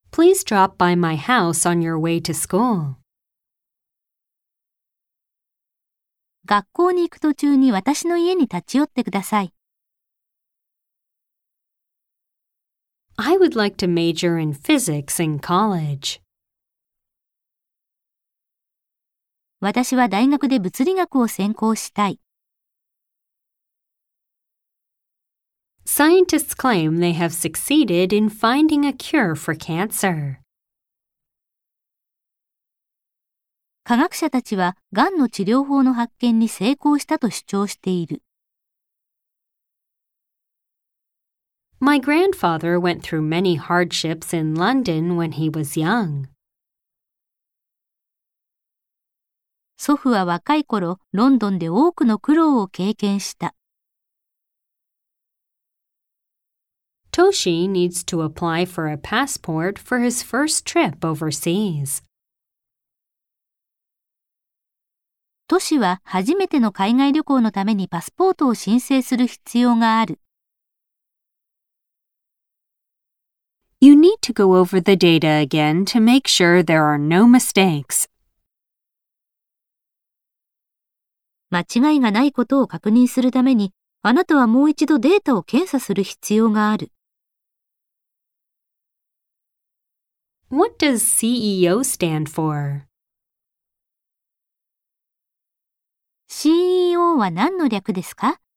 Please drop by my house on your way to school. 学校に行く途中に私の家に立ち寄ってください。 I would like to major in physics in college. 私は大学で物理学を専攻したい。 Scientists claim they have succeeded in finding a cure for cancer. 科学者たちはがんの治療法の発見に成功したと主張している。 My grandfather went through many hardships in London when he was young. 祖父は若い頃、ロンドンで多くの苦労を経験した。 Toshi needs to apply for a passport for his first trip overseas. トシは初めての海外旅行のためにパスポートを申請する必要がある。 You need to go over the data again to make sure there are no mistakes. 間違いがないことを確認するために、あなたはもう一度データを検査する必要がある。 What does CEO stand for? CEO は何の略ですか？